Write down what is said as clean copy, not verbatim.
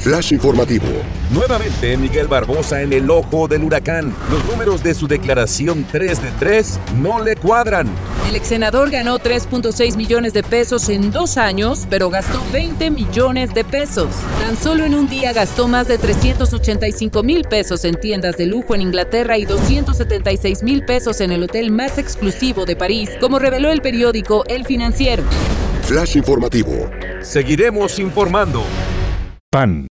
Flash informativo. Nuevamente Miguel Barbosa en el ojo del huracán. Los números de su declaración 3 de 3 no le cuadran. El exsenador ganó 3.6 millones de pesos en 2 años, pero gastó 20 millones de pesos. Tan solo en un día gastó más de 385,000 pesos en tiendas de lujo en Inglaterra y 276,000 pesos en el hotel más exclusivo de París, como reveló el periódico El Financiero. Flash informativo. Seguiremos informando. PAN.